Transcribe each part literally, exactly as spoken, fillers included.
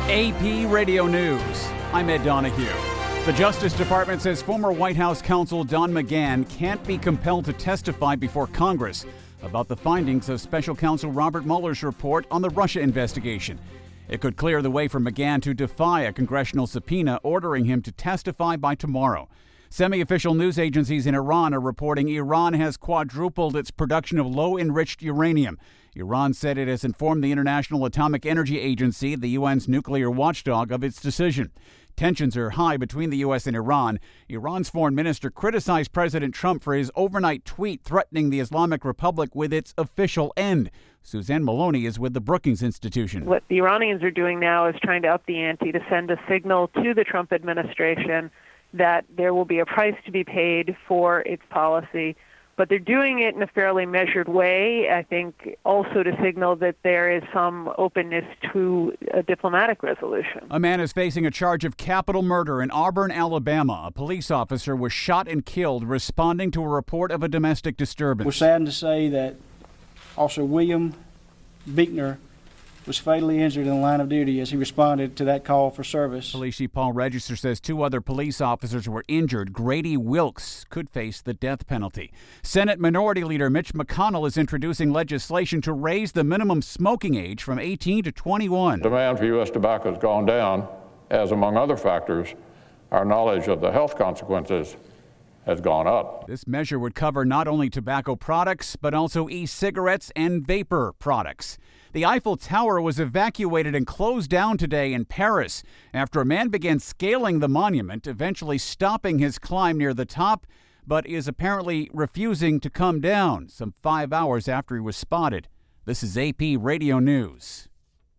A P Radio News. I'm Ed Donahue. The Justice Department says former White House counsel Don McGahn can't be compelled to testify before Congress about the findings of Special Counsel Robert Mueller's report on the Russia investigation. It could clear the way for McGahn to defy a congressional subpoena ordering him to testify by tomorrow. Semi-official news agencies in Iran are reporting Iran has quadrupled its production of low-enriched uranium. Iran said it has informed the International Atomic Energy Agency, the U N's nuclear watchdog, of its decision. Tensions are high between the U S and Iran. Iran's foreign minister criticized President Trump for his overnight tweet threatening the Islamic Republic with its official end. Suzanne Maloney is with the Brookings Institution. What the Iranians are doing now is trying to up the ante to send a signal to the Trump administration that there will be a price to be paid for its policy. But they're doing it in a fairly measured way, I think, also to signal that there is some openness to a diplomatic resolution. A man is facing a charge of capital murder in Auburn, Alabama. A police officer was shot and killed responding to a report of a domestic disturbance. We're saddened to say that Officer William Beekner was fatally injured in the line of duty as he responded to that call for service. Police Chief Paul Register says two other police officers were injured. Grady Wilkes could face the death penalty. Senate Minority Leader Mitch McConnell is introducing legislation to raise the minimum smoking age from eighteen to twenty-one. Demand for U S tobacco has gone down, as among other factors, our knowledge of the health consequences has gone up. This measure would cover not only tobacco products, but also e-cigarettes and vapor products. The Eiffel Tower was evacuated and closed down today in Paris after a man began scaling the monument, eventually stopping his climb near the top, but is apparently refusing to come down some five hours after he was spotted. This is A P Radio News.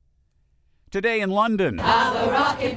Today in London, I'm a rocket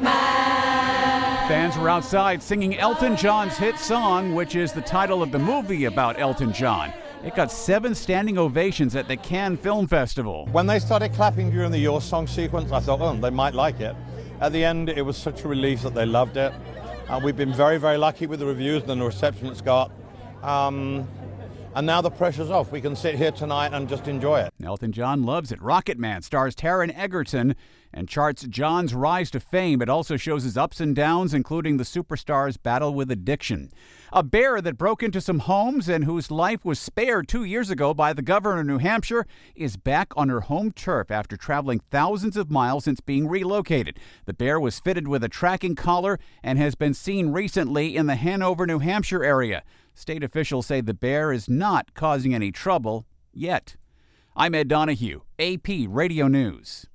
man. Fans were outside singing Elton John's hit song, which is the title of the movie about Elton John. It got seven standing ovations at the Cannes Film Festival. When they started clapping during the Your Song sequence, I thought, oh, they might like it. At the end, it was such a relief that they loved it. Uh, we've been very, very lucky with the reviews and the reception it's got. Um, and now the pressure's off. We can sit here tonight and just enjoy it. Elton John loves it. Rocket Man stars Taron Egerton and charts John's rise to fame. It also shows his ups and downs, including the superstar's battle with addiction. A bear that broke into some homes and whose life was spared two years ago by the governor of New Hampshire is back on her home turf after traveling thousands of miles since being relocated. The bear was fitted with a tracking collar and has been seen recently in the Hanover, New Hampshire area. State officials say the bear is not causing any trouble yet. I'm Ed Donahue, A P Radio News.